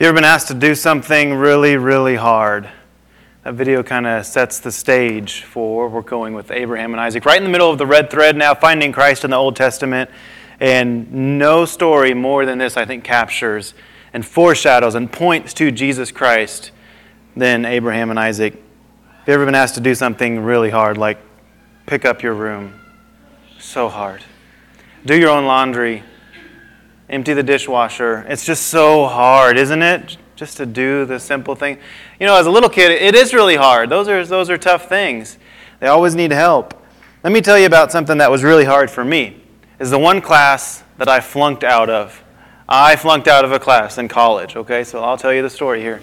You ever been asked to do something really, really hard? That video kind of sets the stage for where we're going with Abraham and Isaac. Right in the middle of the red thread now, finding Christ in the Old Testament. And no story more than this, I think, captures and foreshadows and points to Jesus Christ than Abraham and Isaac. Have you ever been asked to do something really hard, like pick up your room? So hard. Do your own laundry. Empty the dishwasher. It's just so hard, isn't it? Just to do the simple thing. You know, as a little kid, it is really hard. Those are tough things. They always need help. Let me tell you about something that was really hard for me. It's the one class that I flunked out of. I flunked out of a class in college, okay? So I'll tell you the story here.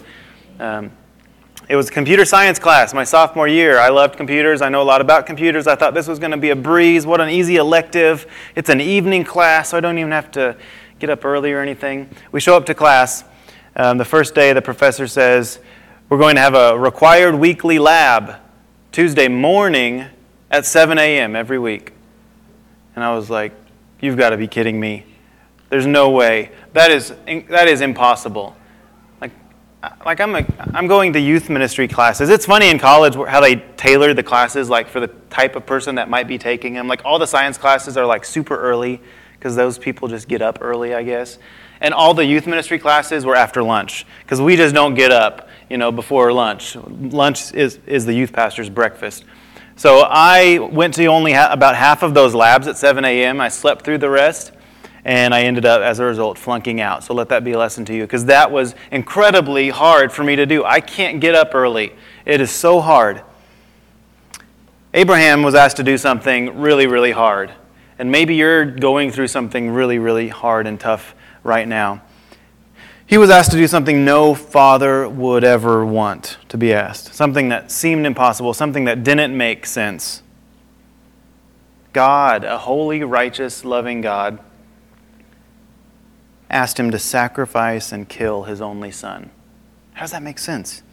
It was a computer science class my sophomore year. I loved computers. I know a lot about computers. I thought this was going to be a breeze. What an easy elective. It's an evening class, so I don't even have to get up early or anything. We show up to class. The first day, the professor says, we're going to have a required weekly lab Tuesday morning at 7 a.m. every week. And I was like, you've got to be kidding me. There's no way. That is impossible. Like I'm going to youth ministry classes. It's funny in college how they tailor the classes like for the type of person that might be taking them. Like all the science classes are like super early because those people just get up early, I guess. And all the youth ministry classes were after lunch because we just don't get up, before lunch. Lunch is the youth pastor's breakfast. So I went to only about half of those labs at 7 a.m. I slept through the rest, and I ended up, as a result, flunking out. So let that be a lesson to you because that was incredibly hard for me to do. I can't get up early. It is so hard. Abraham was asked to do something really, really hard. And maybe you're going through something really, really hard and tough right now. He was asked to do something no father would ever want to be asked. Something that seemed impossible, something that didn't make sense. God, a holy, righteous, loving God, asked him to sacrifice and kill his only son. How does that make sense?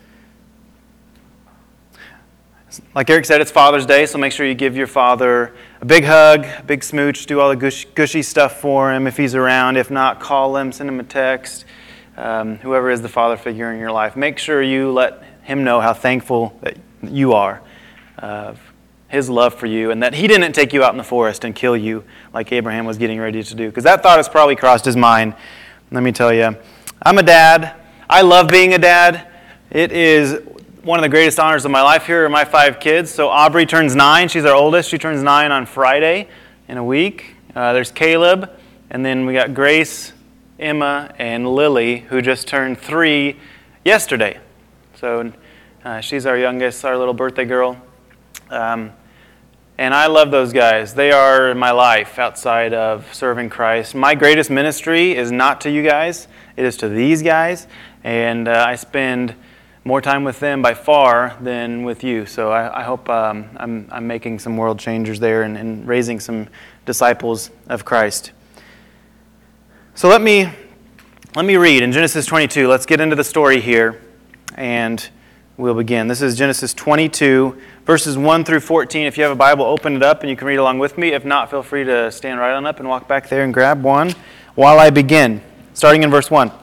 Like Eric said, it's Father's Day, so make sure you give your father a big hug, a big smooch, do all the gushy stuff for him if he's around. If not, call him, send him a text. Whoever is the father figure in your life, make sure you let him know how thankful that you are of his love for you and that he didn't take you out in the forest and kill you like Abraham was getting ready to do. Because that thought has probably crossed his mind. Let me tell you, I'm a dad. I love being a dad. It is one of the greatest honors of my life. Here are my 5 kids. So Aubrey turns 9. She's our oldest. She turns 9 on Friday in a week. There's Caleb. And then we got Grace, Emma, and Lily, who just turned 3 yesterday. So she's our youngest, our little birthday girl. And I love those guys. They are my life outside of serving Christ. My greatest ministry is not to you guys. It is to these guys. And I spend more time with them by far than with you. So I hope I'm making some world changers there and raising some disciples of Christ. So let me read in Genesis 22. Let's get into the story here, and we'll begin. This is Genesis 22, verses 1 through 14. If you have a Bible, open it up and you can read along with me. If not, feel free to stand right on up and walk back there and grab one while I begin. Starting in verse 1.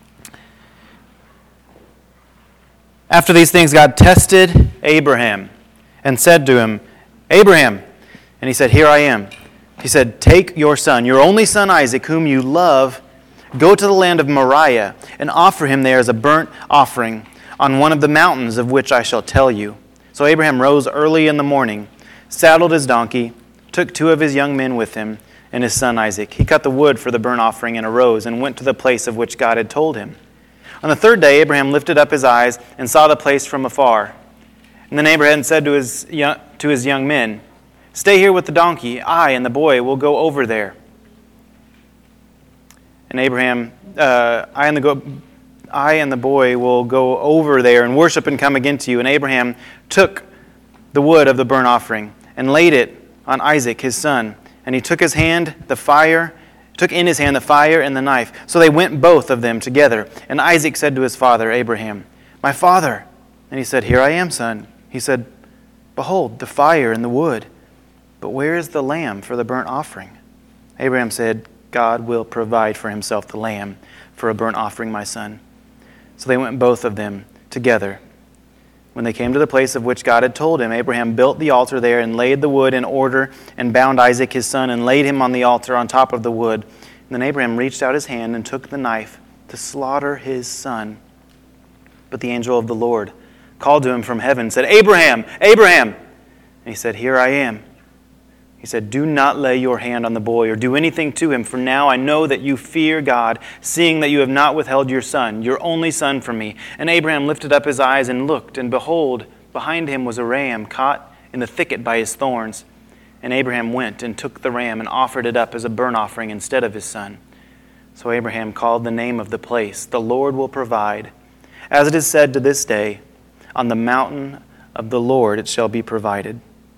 After these things, God tested Abraham and said to him, Abraham. And he said, here I am. He said, take your son, your only son Isaac, whom you love, go to the land of Moriah and offer him there as a burnt offering on one of the mountains of which I shall tell you. So Abraham rose early in the morning, saddled his donkey, took 2 of his young men with him, and his son Isaac. He cut the wood for the burnt offering and arose and went to the place of which God had told him. On the 3rd day, Abraham lifted up his eyes and saw the place from afar. And then Abraham said to his young men, stay here with the donkey. I and the boy will go over there. And Abraham, I and the boy will go over there and worship and come again to you. And Abraham took the wood of the burnt offering and laid it on Isaac, his son. And he took in his hand the fire and the knife. So they went both of them together. And Isaac said to his father, Abraham, my father. And he said, here I am, son. He said, behold, the fire and the wood. But where is the lamb for the burnt offering? Abraham said, God will provide for himself the lamb for a burnt offering, my son. So they went both of them together. When they came to the place of which God had told him, Abraham built the altar there and laid the wood in order and bound Isaac his son and laid him on the altar on top of the wood. And then Abraham reached out his hand and took the knife to slaughter his son. But the angel of the Lord called to him from heaven and said, Abraham, Abraham! And he said, Here I am. He said, Do not lay your hand on the boy or do anything to him, for now I know that you fear God, seeing that you have not withheld your son, your only son, from me. And Abraham lifted up his eyes and looked, and behold, behind him was a ram caught in the thicket by his thorns. And Abraham went and took the ram and offered it up as a burnt offering instead of his son. So Abraham called the name of the place, The Lord Will Provide. As it is said to this day, On the mountain of the Lord it shall be provided.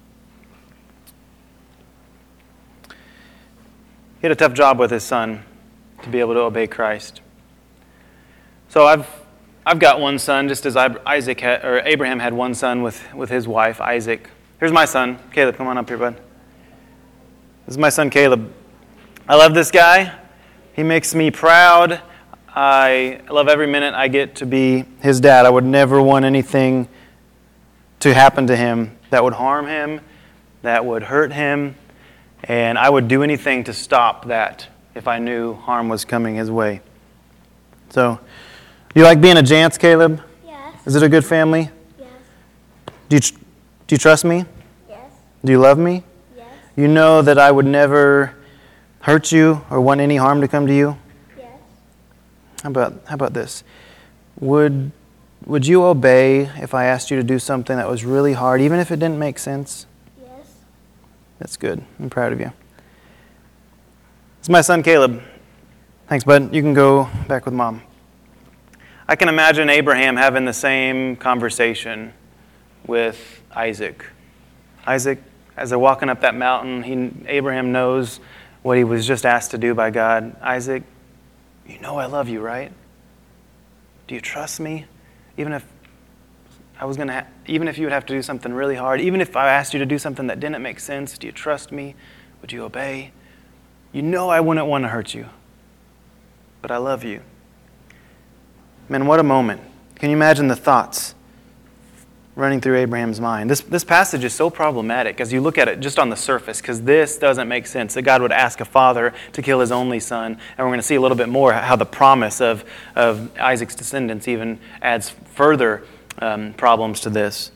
He had a tough job with his son to be able to obey Christ. So I've got one son, just as Abraham had one son with his wife, Isaac. Here's my son. Caleb, come on up here, bud. This is my son, Caleb. I love this guy. He makes me proud. I love every minute I get to be his dad. I would never want anything to happen to him that would harm him, that would hurt him. And I would do anything to stop that if I knew harm was coming his way. So, do you like being a Jantz, Caleb? Yes. Is it a good family? Yes. Do you trust me? Yes. Do you love me? Yes. You know that I would never hurt you or want any harm to come to you? Yes. How about this? Would you obey if I asked you to do something that was really hard, even if it didn't make sense? Yes. That's good. I'm proud of you. It's my son, Caleb. Thanks, bud. You can go back with Mom. I can imagine Abraham having the same conversation with Isaac. Isaac, as they're walking up that mountain, Abraham knows what he was just asked to do by God. Isaac, you know I love you, right? Do you trust me? Even if you would have to do something really hard, even if I asked you to do something that didn't make sense, do you trust me? Would you obey? You know I wouldn't want to hurt you, but I love you. Man, what a moment. Can you imagine the thoughts running through Abraham's mind? This passage is so problematic as you look at it just on the surface, because this doesn't make sense, that God would ask a father to kill his only son. And we're going to see a little bit more how the promise of Isaac's descendants even adds further problems to this.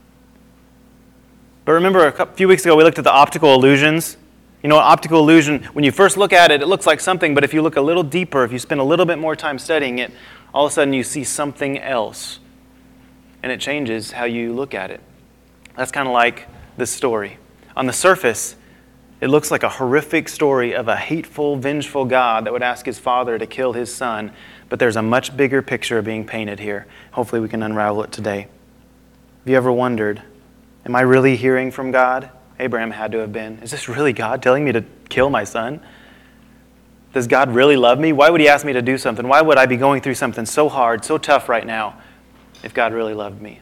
But remember, a few weeks ago we looked at the optical illusions. You know, an optical illusion, when you first look at it, it looks like something, but if you look a little deeper, if you spend a little bit more time studying it, all of a sudden you see something else. And it changes how you look at it. That's kind of like this story. On the surface, it looks like a horrific story of a hateful, vengeful God that would ask his father to kill his son. But there's a much bigger picture being painted here. Hopefully we can unravel it today. Have you ever wondered, am I really hearing from God? Abraham had to have been. Is this really God telling me to kill my son? Does God really love me? Why would he ask me to do something? Why would I be going through something so hard, so tough right now, if God really loved me?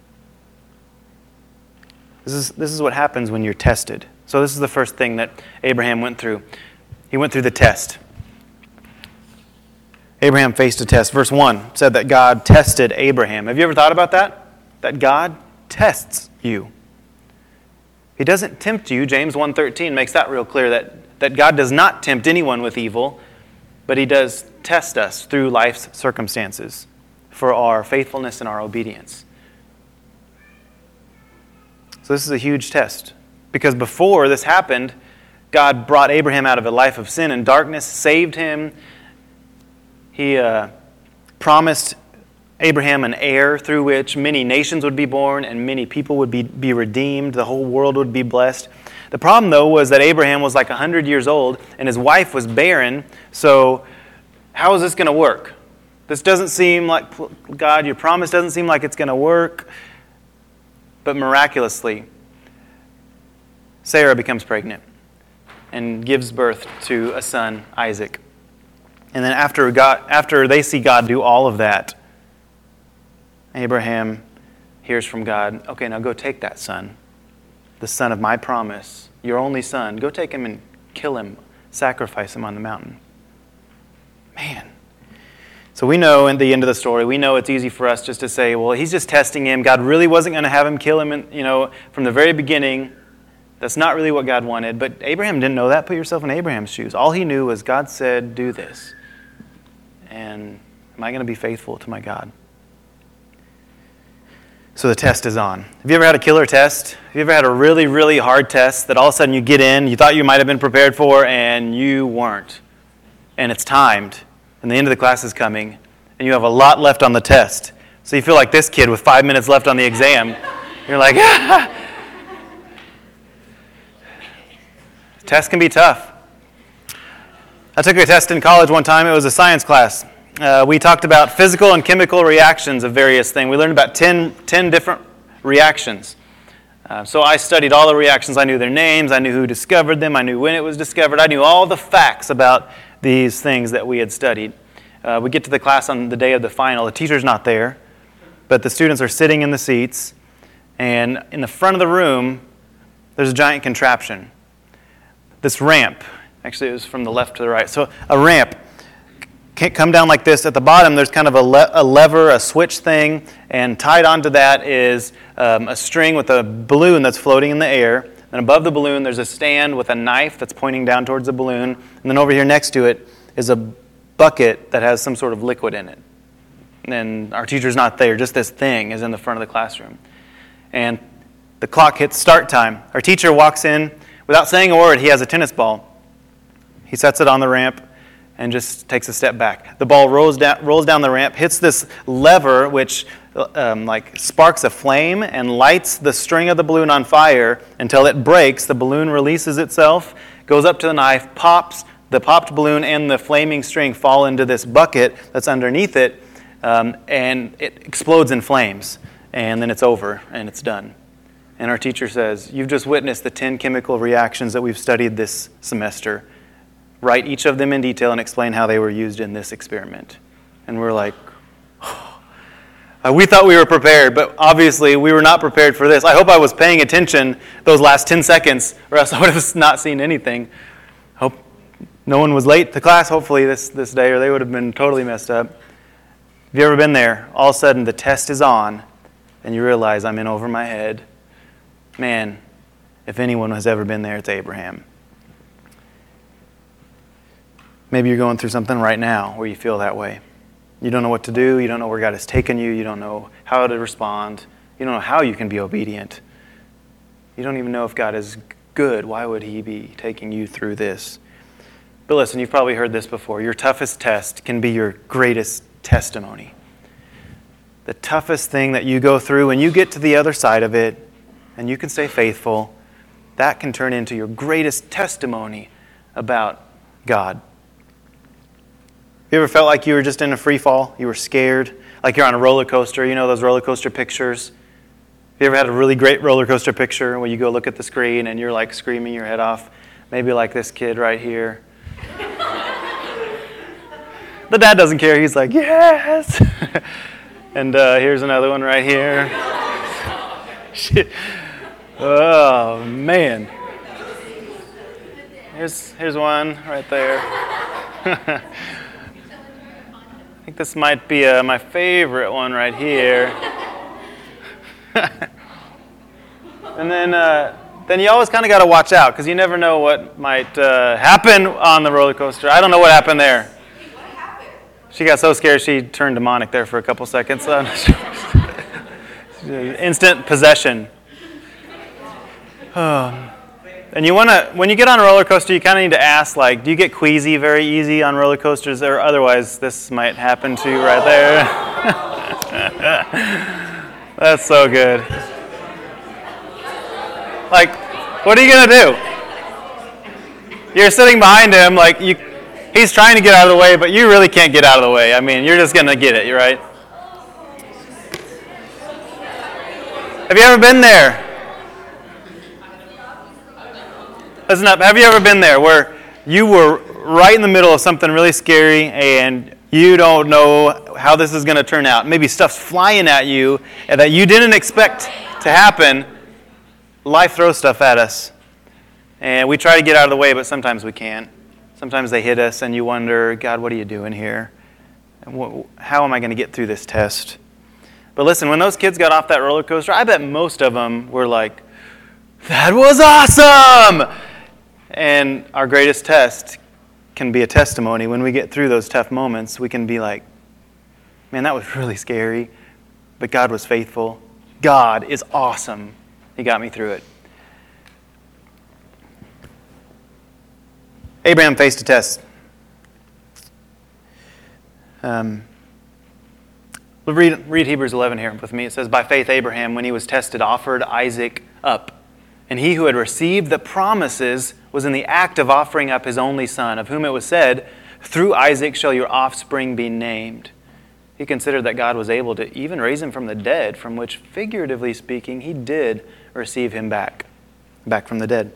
This is what happens when you're tested. So this is the first thing that Abraham went through. He went through the test. Abraham faced a test. Verse 1 said that God tested Abraham. Have you ever thought about that? That God tests you. He doesn't tempt you. James 1:13 makes that real clear, that God does not tempt anyone with evil, but he does test us through life's circumstances for our faithfulness and our obedience. So this is a huge test, because before this happened, God brought Abraham out of a life of sin and darkness, saved him. He promised Abraham an heir through which many nations would be born and many people would be redeemed. The whole world would be blessed. The problem, though, was that Abraham was like 100 years old and his wife was barren. So how is this going to work? This doesn't seem like, God, your promise doesn't seem like it's going to work. But miraculously, Sarah becomes pregnant and gives birth to a son, Isaac. And then after they see God do all of that, Abraham hears from God, okay, now go take that son, the son of my promise, your only son. Go take him and kill him, sacrifice him on the mountain. Man, So we know in the end of the story, we know it's easy for us just to say, well, he's just testing him. God really wasn't going to have him kill him, from the very beginning. That's not really what God wanted. But Abraham didn't know that. Put yourself in Abraham's shoes. All he knew was God said, do this. And am I going to be faithful to my God? So the test is on. Have you ever had a killer test? Have you ever had a really, really hard test that all of a sudden you get in, you thought you might have been prepared for, and you weren't? And it's timed, and the end of the class is coming, and you have a lot left on the test. So you feel like this kid with 5 minutes left on the exam. You're like, ah! Tests can be tough. I took a test in college one time. It was a science class. We talked about physical and chemical reactions of various things. We learned about 10 different reactions. So I studied all the reactions. I knew their names. I knew who discovered them. I knew when it was discovered. I knew all the facts about these things that we had studied. We get to the class on the day of the final. The teacher's not there, but the students are sitting in the seats. And in the front of the room, there's a giant contraption. This ramp, actually it was from the left to the right. So a ramp can't come down like this. At the bottom, there's kind of a lever, a switch thing, and tied onto that is a string with a balloon that's floating in the air. And above the balloon, there's a stand with a knife that's pointing down towards the balloon. And then over here next to it is a bucket that has some sort of liquid in it. And our teacher's not there. Just this thing is in the front of the classroom. And the clock hits start time. Our teacher walks in. Without saying a word, he has a tennis ball. He sets it on the ramp and just takes a step back. The ball rolls down the ramp, hits this lever, which sparks a flame and lights the string of the balloon on fire until it breaks. The balloon releases itself, goes up to the knife, pops. The popped balloon and the flaming string fall into this bucket that's underneath it, and it explodes in flames. And then it's over, and it's done. And our teacher says, you've just witnessed the 10 chemical reactions that we've studied this semester. Write each of them in detail and explain how they were used in this experiment. And we're like, we thought we were prepared, but obviously we were not prepared for this. I hope I was paying attention those last 10 seconds, or else I would have not seen anything. Hope no one was late to class, hopefully, this day, or they would have been totally messed up. Have you ever been there? All of a sudden, the test is on, and you realize I'm in over my head. Man, if anyone has ever been there, it's Abraham. Maybe you're going through something right now where you feel that way. You don't know what to do. You don't know where God has taken you. You don't know how to respond. You don't know how you can be obedient. You don't even know if God is good. Why would he be taking you through this? But listen, you've probably heard this before. Your toughest test can be your greatest testimony. The toughest thing that you go through, when you get to the other side of it, and you can stay faithful, that can turn into your greatest testimony about God. You ever felt like you were just in a free fall? You were scared? Like you're on a roller coaster, you know those roller coaster pictures? Have you ever had a really great roller coaster picture where you go look at the screen and you're like screaming your head off? Maybe like this kid right here. The dad doesn't care. He's like, yes! And here's another one right here. Shit. Oh, man. Here's one right there. I think this might be my favorite one right here. And then you always kind of got to watch out because you never know what might happen on the roller coaster. I don't know what happened there. What happened? She got so scared she turned demonic there for a couple seconds. Instant possession. And you want to, when you get on a roller coaster, you kind of need to ask, like, do you get queasy very easy on roller coasters? Or otherwise, this might happen to you right there. That's so good. Like, what are you going to do? You're sitting behind him, like, he's trying to get out of the way, but you really can't get out of the way. I mean, you're just going to get it, right? Have you ever been there? Listen up, have you ever been there where you were right in the middle of something really scary and you don't know how this is going to turn out? Maybe stuff's flying at you and that you didn't expect to happen. Life throws stuff at us. And we try to get out of the way, but sometimes we can't. Sometimes they hit us and you wonder, God, what are you doing here? And how am I going to get through this test? But listen, when those kids got off that roller coaster, I bet most of them were like, that was awesome! And our greatest test can be a testimony. When we get through those tough moments, we can be like, man, that was really scary, but God was faithful. God is awesome. He got me through it. Abraham faced a test. Read Hebrews 11 here with me. It says, by faith Abraham, when he was tested, offered Isaac up. And he who had received the promises was in the act of offering up his only son, of whom it was said, through Isaac shall your offspring be named. He considered that God was able to even raise him from the dead, from which, figuratively speaking, he did receive him back from the dead.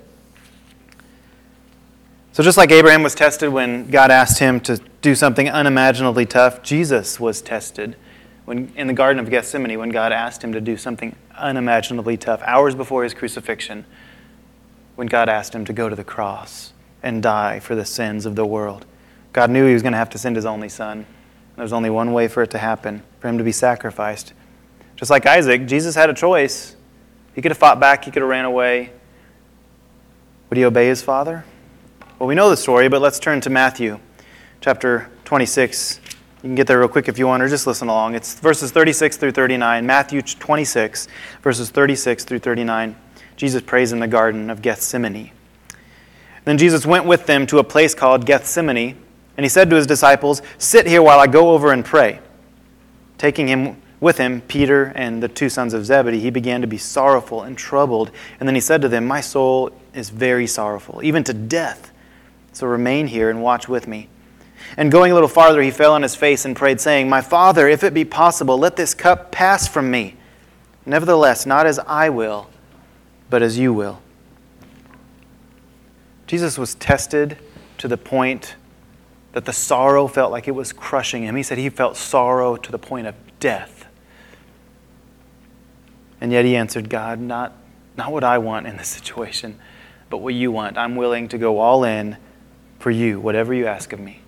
So just like Abraham was tested when God asked him to do something unimaginably tough, Jesus was tested in the Garden of Gethsemane when God asked him to do something unimaginably tough, hours before his crucifixion, when God asked him to go to the cross and die for the sins of the world. God knew he was going to have to send his only son. There was only one way for it to happen, for him to be sacrificed. Just like Isaac, Jesus had a choice. He could have fought back, he could have ran away. Would he obey his father? Well, we know the story, but let's turn to Matthew chapter 26. You can get there real quick if you want, or just listen along. It's verses 36 through 39. Matthew 26, verses 36 through 39. Jesus prays in the Garden of Gethsemane. Then Jesus went with them to a place called Gethsemane, and he said to his disciples, sit here while I go over and pray. Taking him with him, Peter and the two sons of Zebedee, he began to be sorrowful and troubled. And then he said to them, my soul is very sorrowful, even to death. So remain here and watch with me. And going a little farther, he fell on his face and prayed, saying, my Father, if it be possible, let this cup pass from me. Nevertheless, not as I will, but as you will. Jesus was tested to the point that the sorrow felt like it was crushing him. He said he felt sorrow to the point of death. And yet he answered, God, not what I want in this situation, but what you want. I'm willing to go all in for you, whatever you ask of me.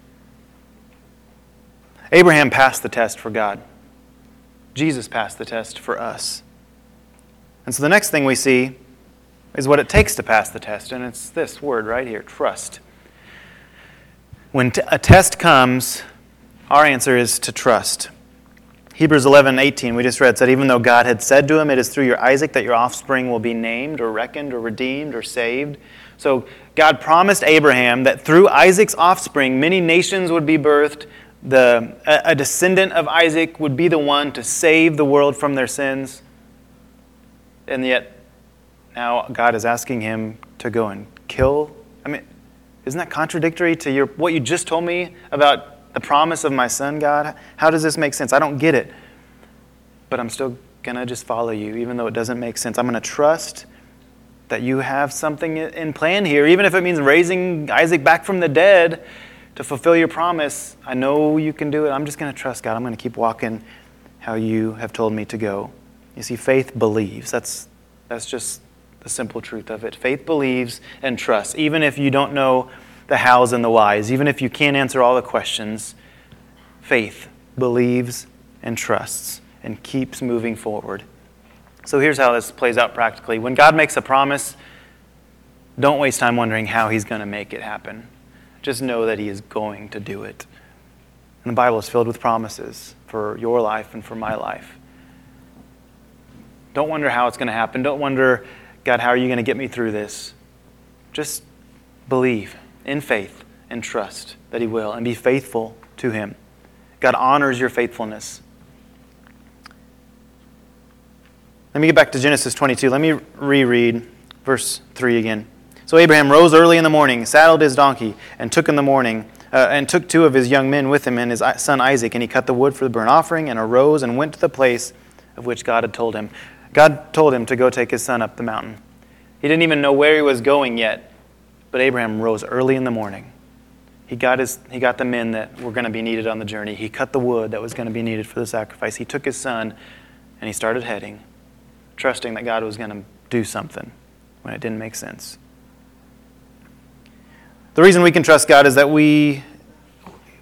Abraham passed the test for God. Jesus passed the test for us. And so the next thing we see is what it takes to pass the test, and it's this word right here, trust. When a test comes, our answer is to trust. Hebrews 11:18, we just read, said, even though God had said to him, it is through your Isaac that your offspring will be named or reckoned or redeemed or saved. So God promised Abraham that through Isaac's offspring, many nations would be birthed. A descendant of Isaac would be the one to save the world from their sins. And yet, now God is asking him to go and kill. I mean, isn't that contradictory to what you just told me about the promise of my son, God? How does this make sense? I don't get it. But I'm still going to just follow you, even though it doesn't make sense. I'm going to trust that you have something in plan here, even if it means raising Isaac back from the dead to fulfill your promise. I know you can do it. I'm just going to trust God. I'm going to keep walking how you have told me to go. You see, faith believes. That's just the simple truth of it. Faith believes and trusts. Even if you don't know the hows and the whys, even if you can't answer all the questions, faith believes and trusts and keeps moving forward. So here's how this plays out practically. When God makes a promise, don't waste time wondering how he's going to make it happen. Just know that he is going to do it. And the Bible is filled with promises for your life and for my life. Don't wonder how it's going to happen. Don't wonder, God, how are you going to get me through this? Just believe in faith and trust that he will, and be faithful to him. God honors your faithfulness. Let me get back to Genesis 22. Let me reread verse 3 again. So Abraham rose early in the morning, saddled his donkey, and took two of his young men with him and his son Isaac, and he cut the wood for the burnt offering, and arose and went to the place of which God had told him. God told him to go take his son up the mountain. He didn't even know where he was going yet, but Abraham rose early in the morning. He got the men that were going to be needed on the journey. He cut the wood that was going to be needed for the sacrifice. He took his son, and he started heading, trusting that God was going to do something when it didn't make sense. The reason we can trust God is that we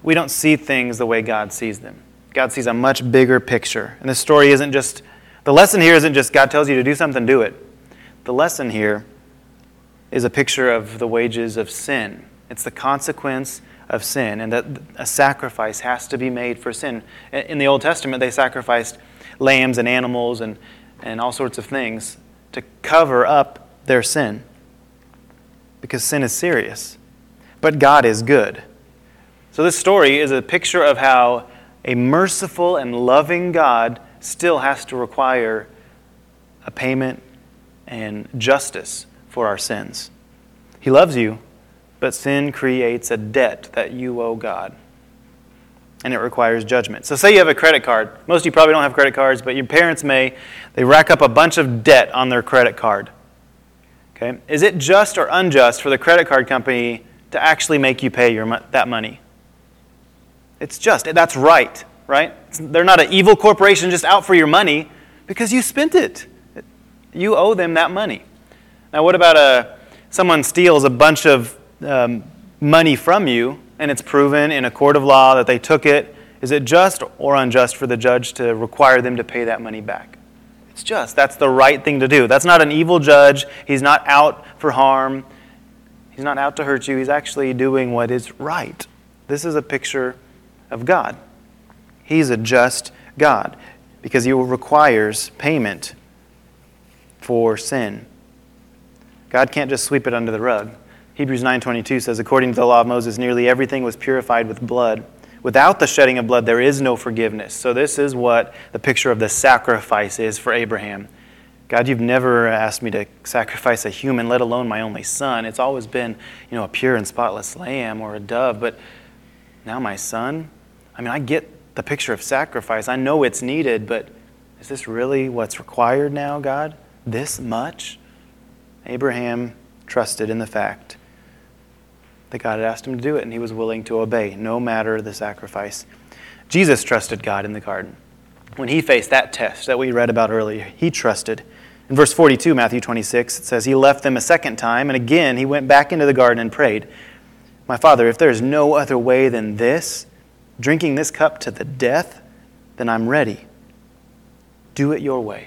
we don't see things the way God sees them. God sees a much bigger picture. And this story isn't just, the lesson here isn't just God tells you to do something, do it. The lesson here is a picture of the wages of sin. It's the consequence of sin, and that a sacrifice has to be made for sin. In the Old Testament, they sacrificed lambs and animals and all sorts of things to cover up their sin, because sin is serious. But God is good. So this story is a picture of how a merciful and loving God still has to require a payment and justice for our sins. He loves you, but sin creates a debt that you owe God. And it requires judgment. So say you have a credit card. Most of you probably don't have credit cards, but your parents may. They rack up a bunch of debt on their credit card. Okay? Is it just or unjust for the credit card company to actually make you pay that money? It's just. That's right? They're not an evil corporation just out for your money because you spent it. You owe them that money. Now what about someone steals a bunch of money from you, and it's proven in a court of law that they took it? Is it just or unjust for the judge to require them to pay that money back? It's just. That's the right thing to do. That's not an evil judge. He's not out for harm. He's not out to hurt you. He's actually doing what is right. This is a picture of God. He's a just God because He requires payment for sin. God can't just sweep it under the rug. Hebrews 9:22 says, according to the law of Moses, nearly everything was purified with blood. Without the shedding of blood, there is no forgiveness. So this is what the picture of the sacrifice is for Abraham. God, you've never asked me to sacrifice a human, let alone my only son. It's always been, a pure and spotless lamb or a dove. But now my son? I get the picture of sacrifice. I know it's needed, but is this really what's required now, God? This much? Abraham trusted in the fact that God had asked him to do it, and he was willing to obey, no matter the sacrifice. Jesus trusted God in the garden. When he faced that test that we read about earlier, he trusted. In verse 42, Matthew 26, it says, he left them a second time, and again he went back into the garden and prayed, my Father, if there is no other way than this, drinking this cup to the death, then I'm ready. Do it your way.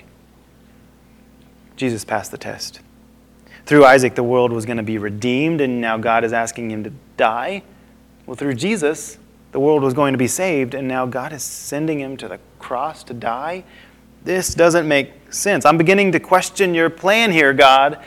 Jesus passed the test. Through Isaac, the world was going to be redeemed, and now God is asking him to die. Well, through Jesus, the world was going to be saved, and now God is sending him to the cross to die. This doesn't make sense. I'm beginning to question your plan here, God.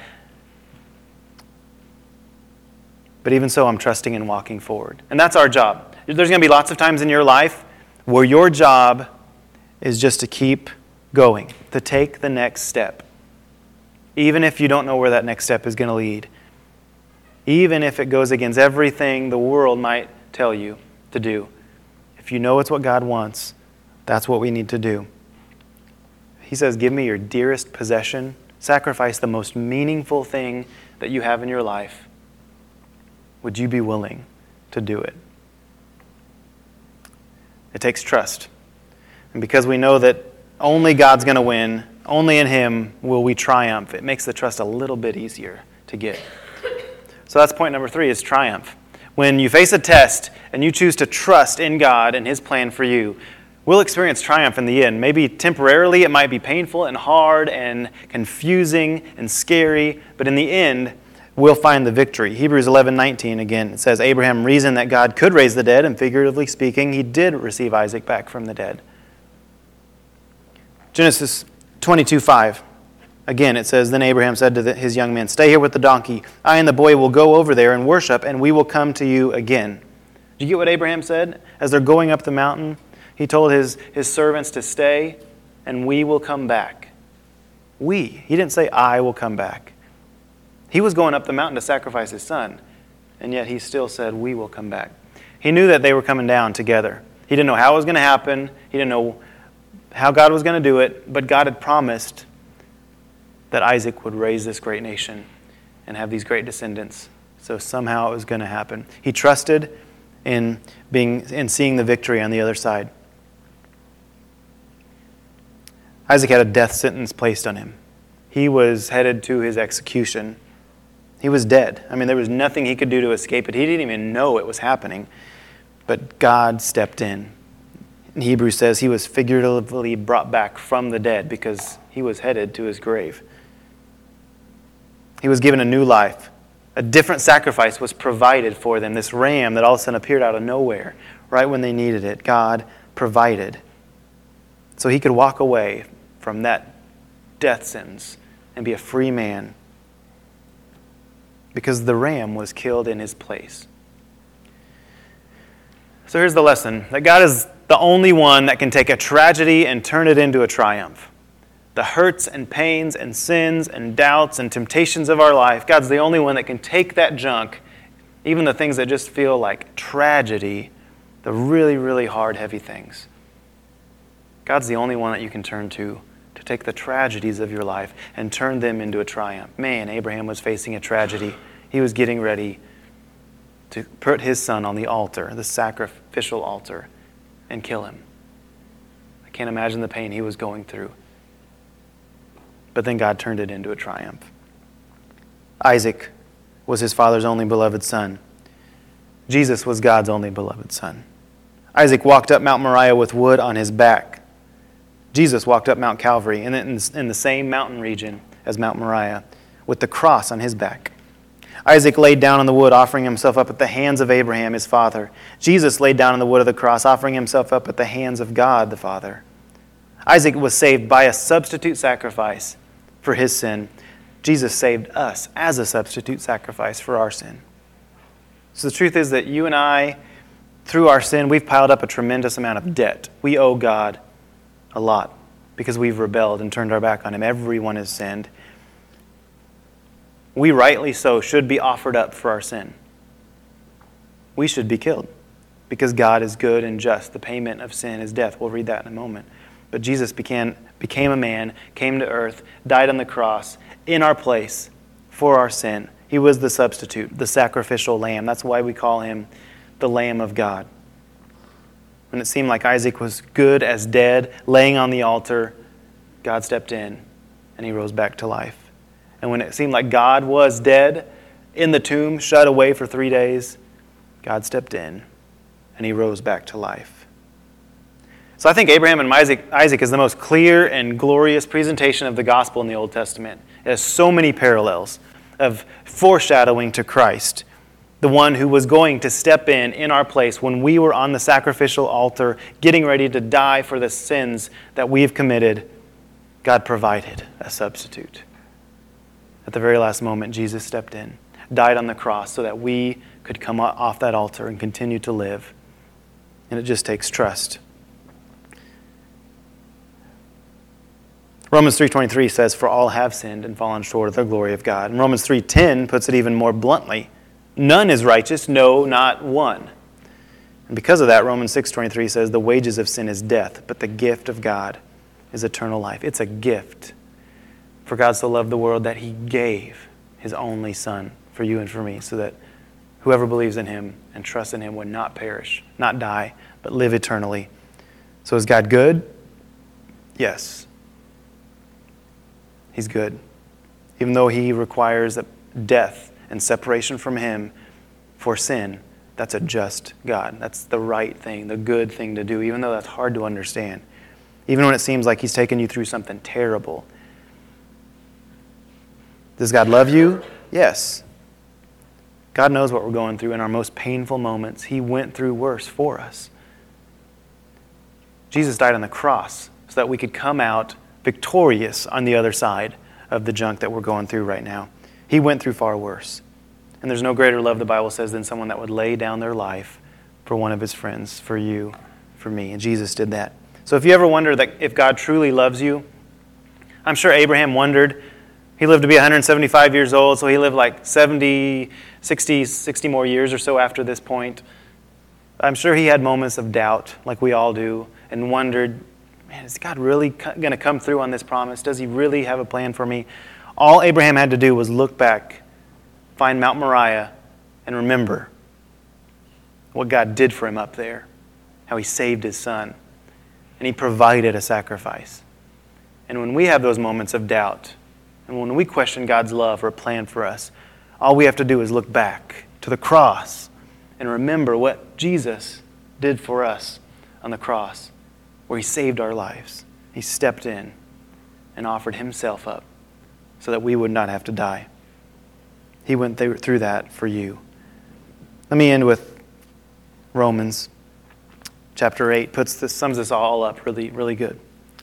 But even so, I'm trusting and walking forward. And that's our job. There's going to be lots of times in your life where your job is just to keep going, to take the next step. Even if you don't know where that next step is going to lead. Even if it goes against everything the world might tell you to do. If you know it's what God wants, that's what we need to do. He says, give me your dearest possession. Sacrifice the most meaningful thing that you have in your life. Would you be willing to do it? It takes trust. And because we know that only God's going to win, only in Him will we triumph, it makes the trust a little bit easier to get. So that's point number 3, is triumph. When you face a test and you choose to trust in God and His plan for you, we'll experience triumph in the end. Maybe temporarily it might be painful and hard and confusing and scary, but in the end, we'll find the victory. Hebrews 11:19 again, it says, Abraham reasoned that God could raise the dead, and figuratively speaking, he did receive Isaac back from the dead. Genesis 22:5. Again, it says, then Abraham said to his young men, stay here with the donkey. I and the boy will go over there and worship, and we will come to you again. Do you get what Abraham said? As they're going up the mountain, he told his servants to stay, and we will come back. We. He didn't say, I will come back. He was going up the mountain to sacrifice his son, and yet he still said, we will come back. He knew that they were coming down together. He didn't know how it was going to happen. He didn't know how God was going to do it, but God had promised that Isaac would raise this great nation and have these great descendants. So somehow it was going to happen. He trusted in seeing the victory on the other side. Isaac had a death sentence placed on him. He was headed to his execution. He was dead. There was nothing he could do to escape it. He didn't even know it was happening. but God stepped in. And Hebrews says he was figuratively brought back from the dead because he was headed to his grave. He was given a new life. A different sacrifice was provided for them. This ram that all of a sudden appeared out of nowhere, right when they needed it, God provided. So he could walk away from that death sentence and be a free man because the ram was killed in his place. So here's the lesson, that God is the only one that can take a tragedy and turn it into a triumph. The hurts and pains and sins and doubts and temptations of our life, God's the only one that can take that junk, even the things that just feel like tragedy, the really, really hard, heavy things. God's the only one that you can turn to take the tragedies of your life and turn them into a triumph. Man, Abraham was facing a tragedy. He was getting ready to put his son on the altar, the sacrificial altar, and kill him. I can't imagine the pain he was going through. But then God turned it into a triumph. Isaac was his father's only beloved son. Jesus was God's only beloved son. Isaac walked up Mount Moriah with wood on his back. Jesus walked up Mount Calvary in the same mountain region as Mount Moriah with the cross on his back. Isaac laid down on the wood, offering himself up at the hands of Abraham, his father. Jesus laid down on the wood of the cross, offering himself up at the hands of God, the Father. Isaac was saved by a substitute sacrifice for his sin. Jesus saved us as a substitute sacrifice for our sin. So the truth is that you and I, through our sin, we've piled up a tremendous amount of debt. We owe God a lot because we've rebelled and turned our back on him. Everyone has sinned. We rightly so should be offered up for our sin. We should be killed because God is good and just. The payment of sin is death. We'll read that in a moment. But Jesus became a man, came to earth, died on the cross in our place for our sin. He was the substitute, the sacrificial lamb. That's why we call him the Lamb of God. When it seemed like Isaac was good as dead, laying on the altar, God stepped in and he rose back to life. And when it seemed like God was dead, in the tomb, shut away for 3 days, God stepped in and he rose back to life. So I think Abraham and Isaac is the most clear and glorious presentation of the gospel in the Old Testament. It has so many parallels of foreshadowing to Christ, the one who was going to step in our place when we were on the sacrificial altar, getting ready to die for the sins that we've committed. God provided a substitute. At the very last moment, Jesus stepped in, died on the cross so that we could come off that altar and continue to live. And it just takes trust. Romans 3:23 says, "For all have sinned and fallen short of the glory of God." And Romans 3:10 puts it even more bluntly. "None is righteous, no, not one." And because of that, Romans 6:23 says, "The wages of sin is death, but the gift of God is eternal life." It's a gift. For God so loved the world that he gave his only Son for you and for me, so that whoever believes in him and trusts in him would not perish, not die, but live eternally. So is God good? Yes. He's good. Even though he requires death and separation from him for sin, that's a just God. That's the right thing, the good thing to do, even though that's hard to understand. Even when it seems like he's taken you through something terrible. Does God love you? Yes. God knows what we're going through in our most painful moments. He went through worse for us. Jesus died on the cross so that we could come out victorious on the other side of the junk that we're going through right now. He went through far worse. And there's no greater love, the Bible says, than someone that would lay down their life for one of his friends, for you, for me. And Jesus did that. So if you ever wonder that if God truly loves you, I'm sure Abraham wondered. He lived to be 175 years old, so he lived like 70, 60 more years or so after this point. I'm sure he had moments of doubt, like we all do, and wondered, man, is God really going to come through on this promise? Does he really have a plan for me? All Abraham had to do was look back, find Mount Moriah, and remember what God did for him up there, how he saved his son, and he provided a sacrifice. And when we have those moments of doubt, and when we question God's love or plan for us, all we have to do is look back to the cross and remember what Jesus did for us on the cross, where he saved our lives. He stepped in and offered himself up so that we would not have to die. He went through that for you. Let me end with Romans chapter 8. Sums this all up really, really good.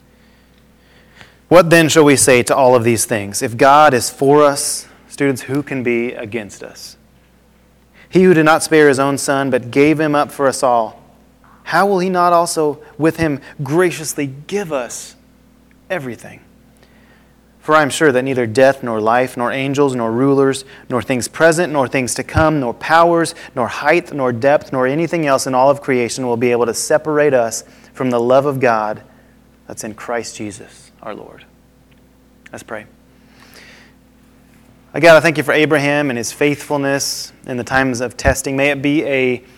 What then shall we say to all of these things? If God is for us, students, who can be against us? He who did not spare his own son, but gave him up for us all, how will he not also with him graciously give us everything? For I am sure that neither death, nor life, nor angels, nor rulers, nor things present, nor things to come, nor powers, nor height, nor depth, nor anything else in all of creation will be able to separate us from the love of God that's in Christ Jesus, our Lord. Let's pray. God, I thank you for Abraham and his faithfulness in the times of testing. May it be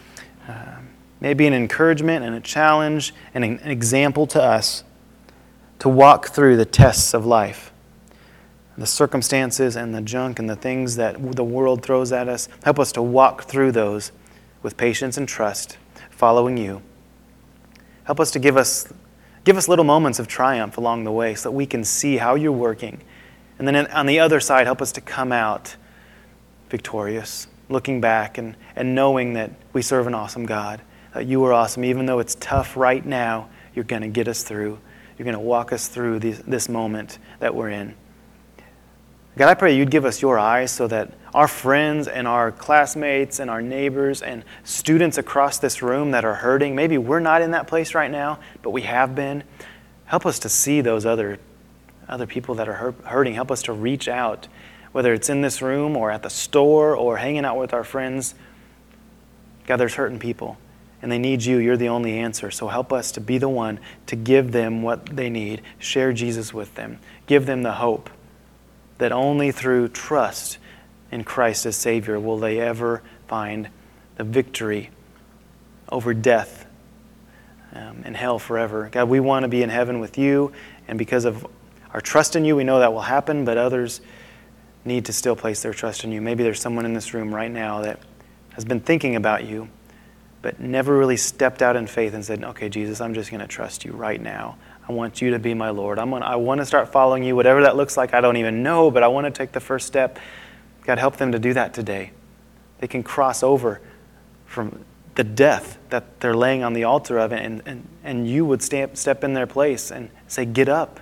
an encouragement and a challenge and an example to us to walk through the tests of life, the circumstances and the junk and the things that the world throws at us. Help us to walk through those with patience and trust, following you. Help us to give us little moments of triumph along the way so that we can see how you're working. And then on the other side, help us to come out victorious, looking back and knowing that we serve an awesome God, that you are awesome. Even though it's tough right now, you're going to get us through. You're going to walk us through this moment that we're in. God, I pray you'd give us your eyes so that our friends and our classmates and our neighbors and students across this room that are hurting, maybe we're not in that place right now, but we have been. Help us to see those other people that are hurting. Help us to reach out, whether it's in this room or at the store or hanging out with our friends. God, there's hurting people, and they need you. You're the only answer. So help us to be the one to give them what they need. Share Jesus with them. Give them the hope that only through trust in Christ as Savior will they ever find the victory over death and hell forever. God, we want to be in heaven with you, and because of our trust in you, we know that will happen, but others need to still place their trust in you. Maybe there's someone in this room right now that has been thinking about you, but never really stepped out in faith and said, okay, Jesus, I'm just going to trust you right now. I want you to be my Lord. I want to start following you, whatever that looks like. I don't even know, but I want to take the first step. God, help them to do that today. They can cross over from the death that they're laying on the altar of, and you would step in their place and say, get up.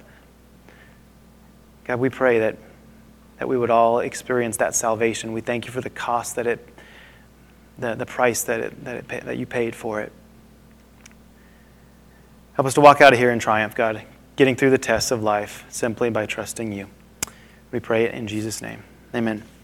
God, we pray that we would all experience that salvation. We thank you for the cost the price that you paid for it. Help us to walk out of here in triumph, God, getting through the tests of life simply by trusting you. We pray it in Jesus' name. Amen.